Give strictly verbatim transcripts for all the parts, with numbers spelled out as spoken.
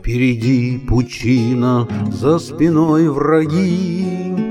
Впереди пучина, за спиной враги,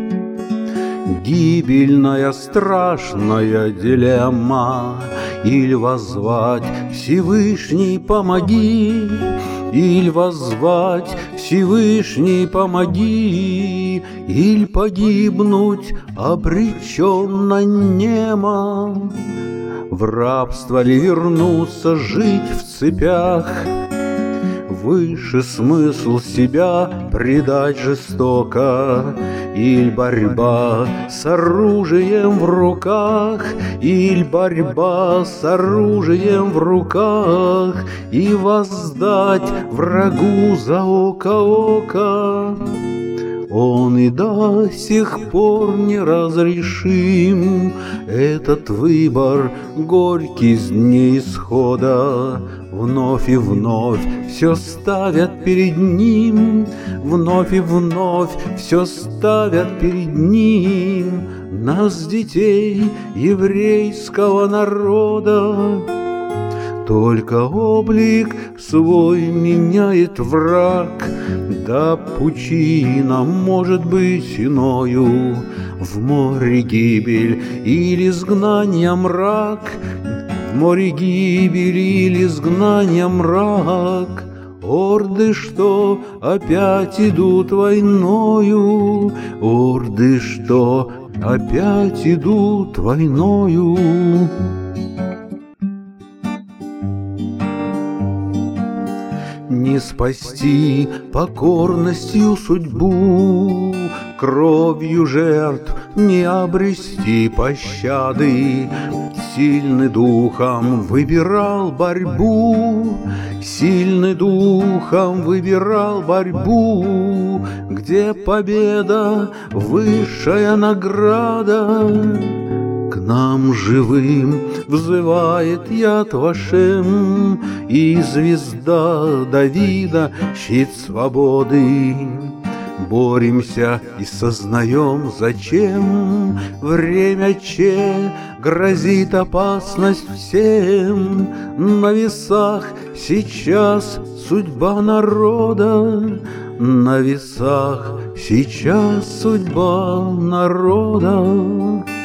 гибельная страшная дилемма. Иль воззвать Всевышний помоги, иль воззвать Всевышний помоги, иль погибнуть обреченно немо. В рабство ли вернуться, жить в цепях? Выше смысл себя предать жестоко, иль борьба с оружием в руках, иль борьба с оружием в руках, и воздать врагу за око око. Он и до сих пор не разрешим, этот выбор горький с дней исхода. Вновь и вновь все ставят перед ним, вновь и вновь все ставят перед ним нас, детей еврейского народа. Только облик свой меняет враг, да пучина может быть иною. В море гибель или изгнание мрак, в море гибель или изгнание мрак. Орды, что опять идут войною, орды, что опять идут войною. Не спасти покорностью судьбу, кровью жертв не обрести пощады. Сильный духом выбирал борьбу, сильный духом выбирал борьбу, где победа — высшая награда. К нам живым взывает Яд Вашем, и звезда Давида — щит свободы. Боремся и сознаем, зачем время че грозит опасность всем. На весах сейчас судьба народа, на весах сейчас судьба народа.